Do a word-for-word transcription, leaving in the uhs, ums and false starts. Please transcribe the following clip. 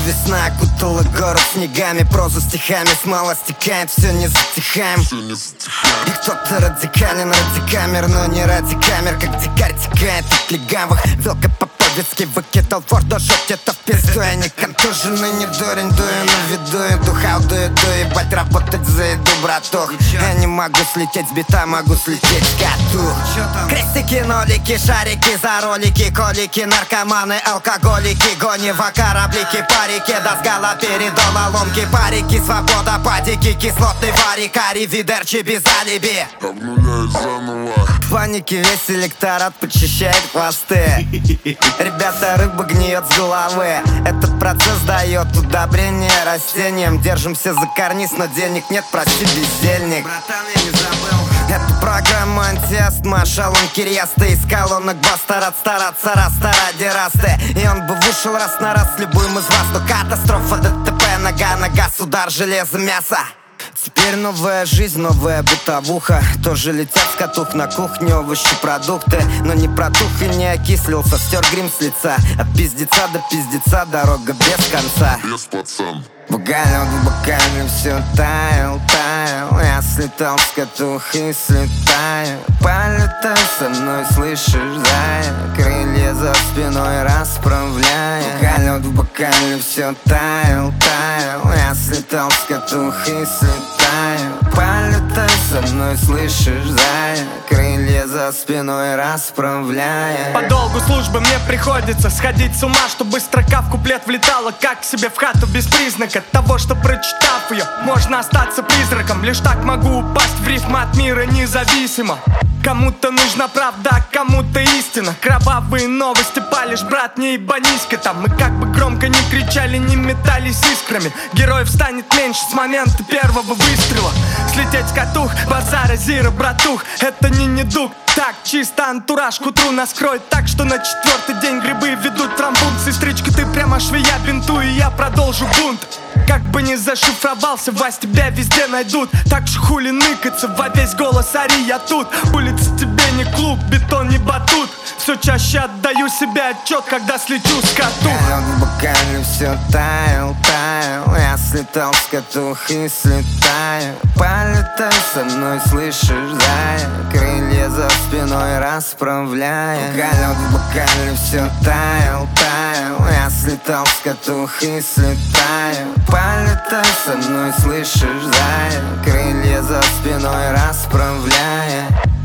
весна окутала город снегами, прозу стихами, смола стекает, все не затихаем. И кто-то радикален ради камер, но не ради камер, как дикарь текает от легавых. Велкопоповицкий выкидал форт до жопки-то в пизду. Я не контуженный, не дурень, дую на виду, иду хау, дую, дую, ебать, работать за еду, братух. Я не могу слететь с бита, могу слететь с катух. Крестики, нолики, шарики, за ролики, колики, наркоманы, алкоголики, гонево, кораблики, парики, дозгала передола, ломки, парики, свобода, падики, кислотный варик, аривидерчи без алиби. Обнуляюсь заново. В панике весь электорат почищает хвосты. Ребята, рыба гниет с головы. Этот процесс дает удобрение растениям. Держимся за карниз, но денег нет, прости, бездельник. Братан, я не забыл. Это программа антиастма, шалом кирьяста. Из колонок бастард стараться раз ради расты. И он бы вышел раз на раз с любым из вас. Но катастрофа, ДТП, нога на газ, удар, железо, мясо. Теперь новая жизнь, новая бытовуха. Тоже летят с катух на кухне, овощи, продукты. Но не протух и не окислился, стер грим с лица. От пиздеца до пиздеца, дорога без конца. Без пацан. Буквально в буквально все таял, таял. Я слетал с катух и слетаю. Полетай со мной, слышишь, зая. Крылья за спиной расправляя. Буквально в буквально все таял, таял. Я слетал с катух и слетаю. Полетай со мной, слышишь, зая. Крылья за спиной расправляя. По долгу службы мне приходится сходить с ума, чтобы строка в куплет влетала как к себе в хату без признака того, что, прочитав ее, можно остаться призраком. Лишь так могу упасть в рифм от мира независимо. Кому-то нужна правда, а кому-то истина. Кровавые новости палишь, брат, не ебанись-ка там. Мы как бы громко не кричали, не метались искрами. Героев станет меньше с момента первого выстрела. Слететь с катух, базара, зира, братух, это не недуг. Так, чисто антураж к утру нас кроет так, что на четвертый день грибы ведут тромбун. Сестричка, ты прямо швея, бинтуй, и я продолжу бунт. Как бы ни зашифровался, Вась, тебя везде найдут. Так что хули ныкаться, во весь голос ори, я тут. Улица тебе не клуб, бетон не батут. Все чаще отдаю себе отчет, когда слечу с катух. Я в буквально все таял, таял. Я слетал с катух и слетаю. Полетай со мной, слышишь, зая. Крылья за спиной расправляя. Буквально в буквально все таял, таял. Я слетал с катух и слетаю. Полетай со мной, слышишь, зая. Крылья за спиной расправляя.